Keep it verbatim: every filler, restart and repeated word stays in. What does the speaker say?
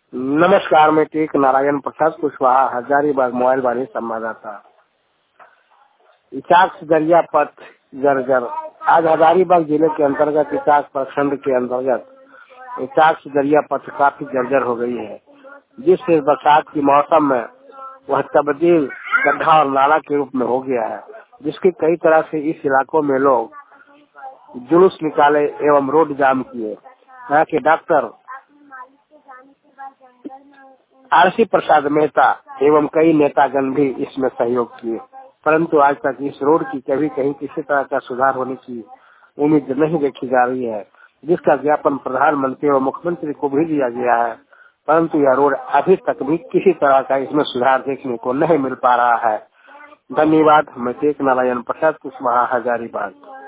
नमस्कार, मैं टेक नारायण प्रसाद कुशवाहा, हजारीबाग मोबाइल वाले संवाददाता। इचाक दरिया पथ जर्जर। आज हजारीबाग जिले के अंतर्गत इचाक प्रखंड के अंतर्गत इचाक दरिया पथ काफी जर्जर हो गई है, जिससे बरसात की मौसम में वह तब्दील गड्ढा और नाला के रूप में हो गया है, जिसकी कई तरह से इस इलाकों में लोग जुलूस निकाले एवं रोड जाम किए। यहाँ के डॉक्टर आरसी प्रसाद मेहता एवं कई नेतागण भी इसमें सहयोग किए, परंतु आज तक इस रोड की कभी कहीं किसी तरह का सुधार होने की उम्मीद नहीं देखी जा रही है, जिसका ज्ञापन प्रधानमंत्री और मुख्यमंत्री को भी दिया गया है, परंतु यह रोड अभी तक भी किसी तरह का इसमें सुधार देखने को नहीं मिल पा रहा है। धन्यवाद। मैं टेक नारायण प्रसाद कुशवाहा, हजारीबाग।